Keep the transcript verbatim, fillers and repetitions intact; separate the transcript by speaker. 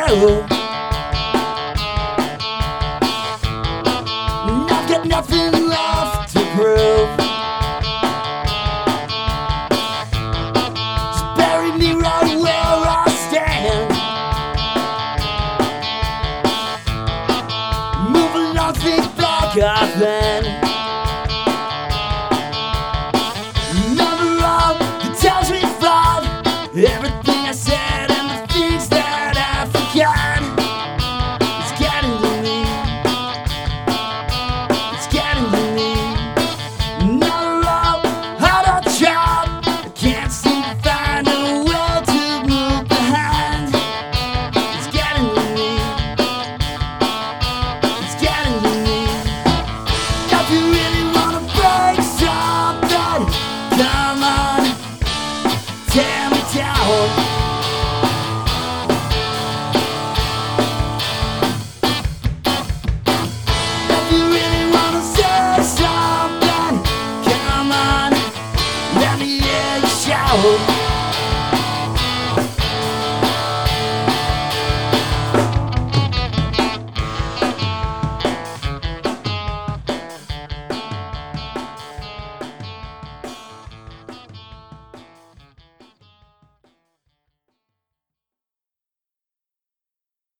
Speaker 1: true. And I've got nothing left to prove. Just bury me right where I stand. Move along, think back often. Remember all the times we fought, everything I said and the things that I forgot. It's getting to me. It's getting to me. Another all hard job. I can't seem to find a way to move behind. It's getting to me. It's getting to me. If you really wanna break something, come on, tear me down. If you really wanna say something, come on, let me hear you shout.